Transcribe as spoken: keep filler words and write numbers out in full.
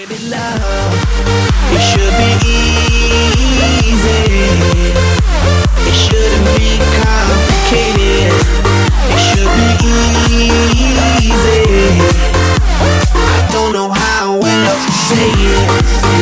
It should be easy. It shouldn't be complicated. It should be easy. I don't know how else to say it.